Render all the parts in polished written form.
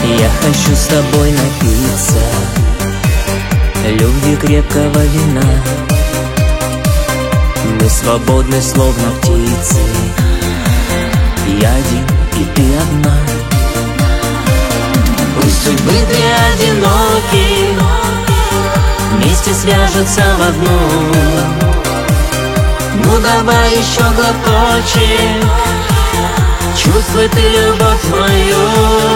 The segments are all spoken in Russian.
Я хочу с тобой напиться любви крепкого вина. Мы свободны, словно птицы, я один и ты одна. Пусть судьбы две одиноки вместе свяжутся в одну. Ну давай еще глоточек, чувствуй ты любовь мою.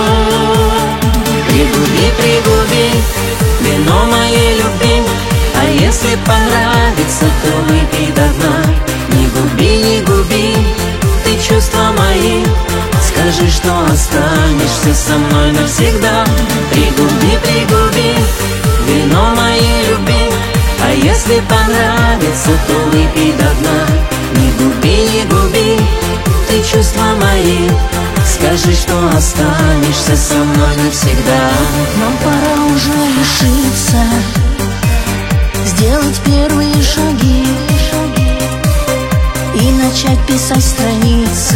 Пригуби, пригуби вино моей любви, а если понравится, то выпей до дна. Не губи, не губи ты чувства мои, скажи, что останешься со мной навсегда. Пригуби, пригуби вино моей любви, а если понравится, то выпей до дна. Не губи, не губи ты чувства мои, скажи, что останешься со мной навсегда. Нам пора уже решиться, сделать первые шаги и начать писать страницы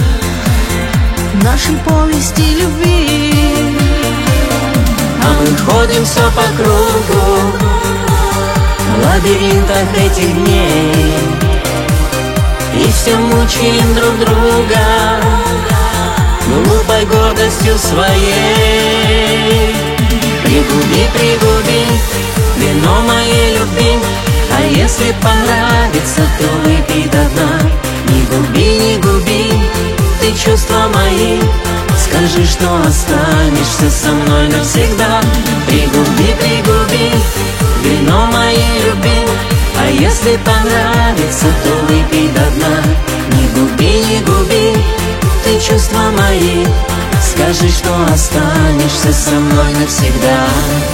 нашей повести любви. А мы ходим все по кругу в лабиринтах этих дней и все мучаем друг друга глупой гордостью своей. Пригуби, пригуби вино моей любви, а если понравится, то выпей до дна. Не губи, не губи ты чувства мои, скажи, что останешься со мной навсегда. Пригуби, пригуби вино моей любви, а если понравится, то выпей до дна. Не губи, не губи ты чувства мои, скажи, что останешься со мной навсегда.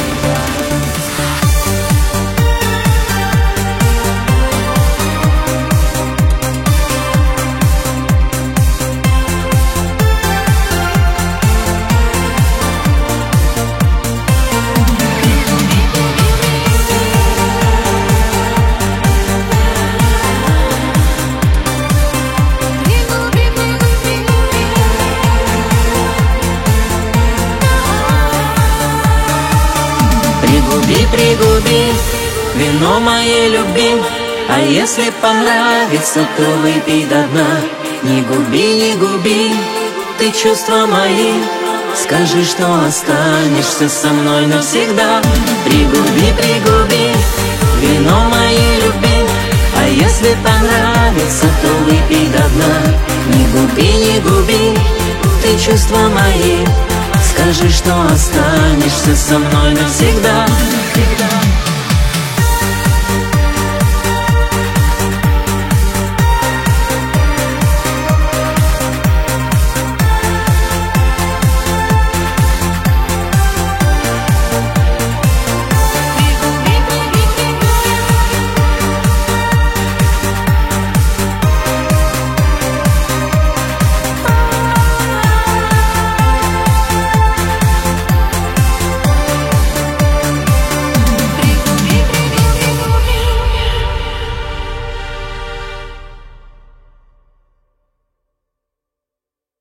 Пригуби, пригуби вино моей любви, а если понравится, то выпей до дна. Не губи, не губи ты чувства мои, скажи, что останешься со мной навсегда. Пригуби, пригуби вино моей любви, а если понравится, то выпей до дна. Не губи, не губи ты чувства мои, скажи, что останешься со мной навсегда.